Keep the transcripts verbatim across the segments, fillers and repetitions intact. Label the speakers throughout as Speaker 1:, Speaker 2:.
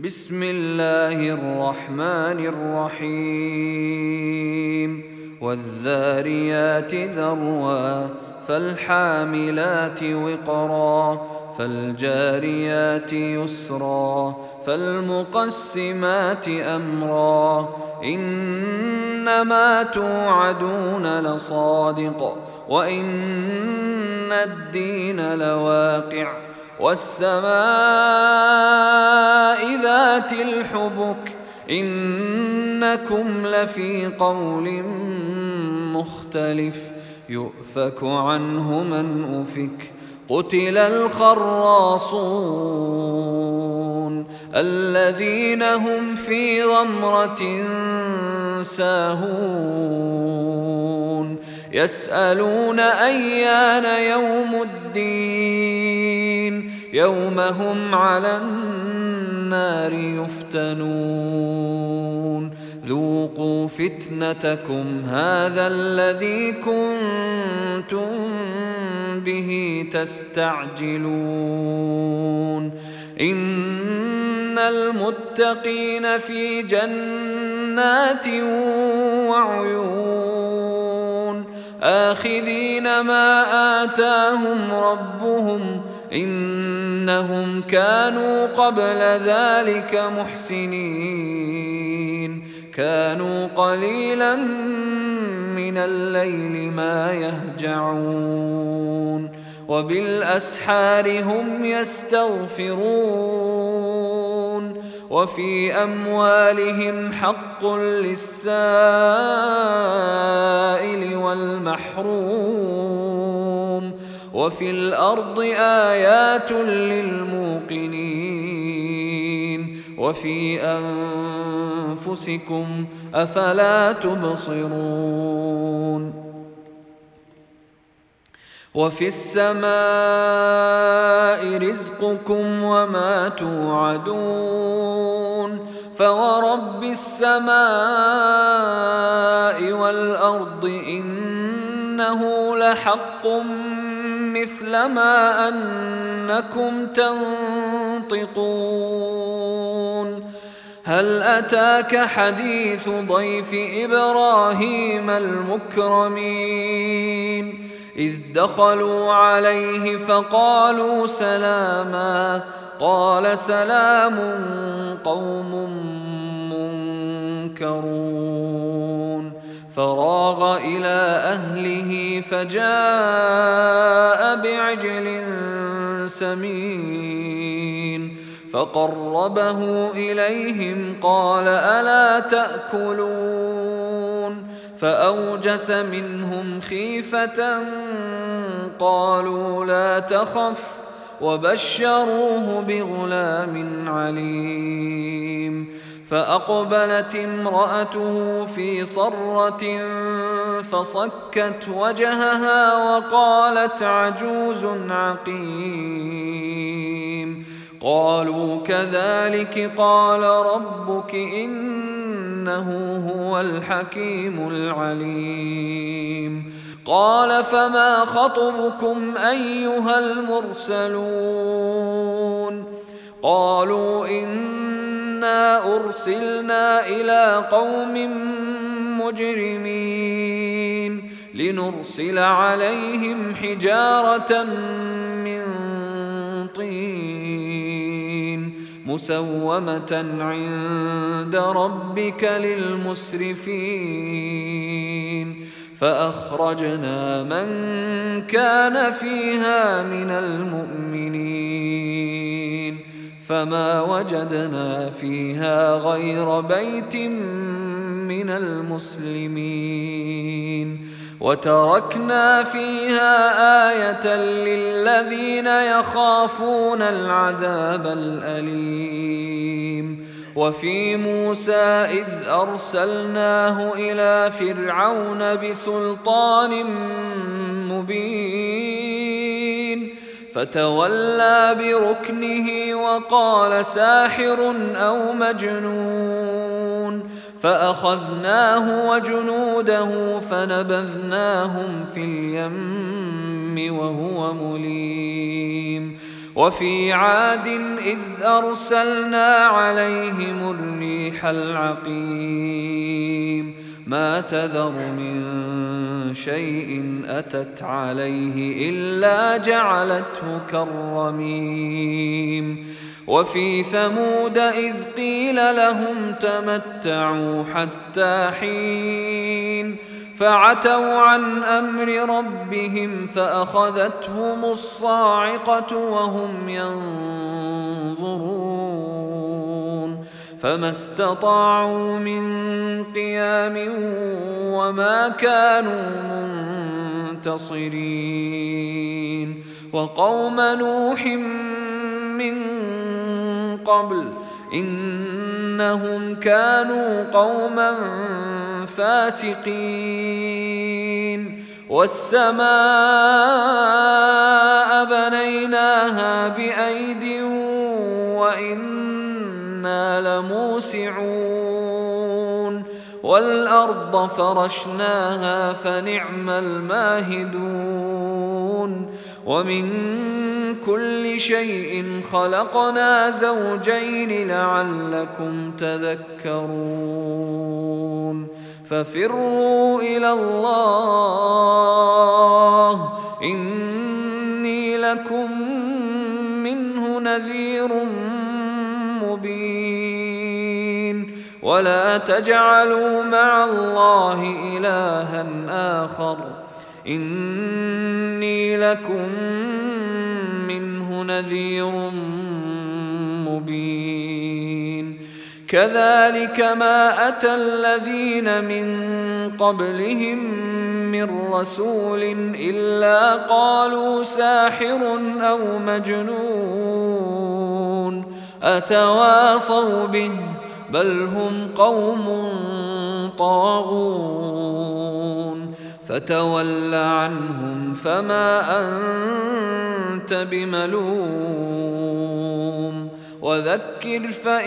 Speaker 1: بسم الله الرحمن الرحيم والذاريات ذروا فالحاملات وقرا فالجاريات يسرا فالمقسمات أمرا إنما توعدون لصادق وإن الدين لواقع والسماء ذات الحبك إنكم لفي قول مختلف يؤفك عنه من أفك قتل الخراصون الذين هم في غمرة ساهون يسألون أيان يوم الدين يوم هم على النار يفتنون ذوقوا فتنتكم هذا الذي كنتم به تستعجلون إن المتقين في جنات وعيون آخذين ما آتاهم ربهم إنهم كانوا قبل ذلك محسنين كانوا قليلا من الليل ما يهجعون وبالأسحار هم يستغفرون وفي أموالهم حق للسائل والمحروم وفي الأرض آيات للموقنين وفي أنفسكم أفلا تبصرون وفي السماء رزقكم وما توعدون فورب السماء والأرض إنه لحق مثل ما أنكم تنطقون هل أتاك حديث ضيف إبراهيم المكرمين إذ دخلوا عليه فقالوا سلاما قال سلام قوم منكرون فراغ إلى أهله فجاء بعجل سمين فقربه إليهم قال ألا تأكلون فأوجس منهم خيفة قالوا لا تخف وبشروه بغلام عليم فأقبلت امرأته في صرة فصكت وجهها وقالت عجوز عقيم قالوا كذلك قال ربك إنه هو الحكيم العليم قال فما خطبكم أيها المرسلون قالوا إنا أرسلنا إلى قوم مجرمين لنرسل عليهم حجارة من طين مسومة عند ربك للمسرفين فأخرجنا من كان فيها من المؤمنين فما وجدنا فيها غير بيت من المسلمين وتركنا فيها آية للذين يخافون العذاب الأليم وفي موسى إذ أرسلناه إلى فرعون بسلطان مبين فتولى بركنه وقال ساحر أو مجنون فأخذناه وجنوده فنبذناهم في اليم وهو مليم وفي عاد إذ أرسلنا عليهم الريح العقيم ما تذر من شيء أتت عليه إلا جعلته كالرميم وفي ثمود إذ قيل لهم تمتعوا حتى حين فعتوا عن أمر ربهم فأخذتهم الصاعقة وهم ينظرون فما استطاعوا من قيام وما كانوا منتصرين وقوم نوح من قبل إنهم كانوا قوما فاسقين والسماء بنيناها بأيد وإنا لموسعون والأرض فرشناها فنعم الماهدون ومن كل شيء خلقنا زوجين لعلكم تذكرون ففروا إلى الله إني لكم منه نذير مبين ولا تجعلوا مع الله إلها آخر إني لكم منه نذير مبين كذلك ما أتى الذين من قبلهم من رسول إلا قالوا ساحر أو مجنون أتواصوا به بل هم قوم طاغون فتول عنهم فما أنت بملوم وذكر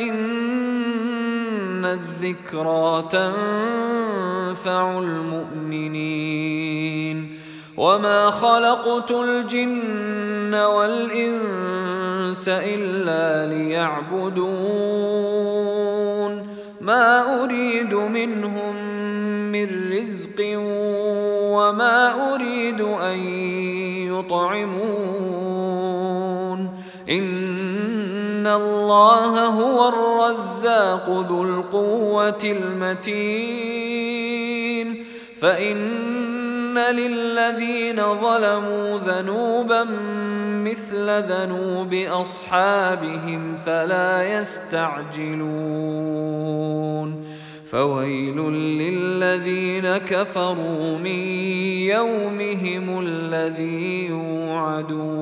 Speaker 1: فإن الذكرى تنفع المؤمنين وما خلقت الجن والإنس إلا ليعبدون ما أريد منهم من رزق وما أريد أن يطعمون إن الله هو الرزاق ذو القوة المتين فإن للذين ظلموا ذنوبا مثل ذنوب أصحابهم فلا يستعجلون فويل للذين كفروا من يومهم الذي يوعدون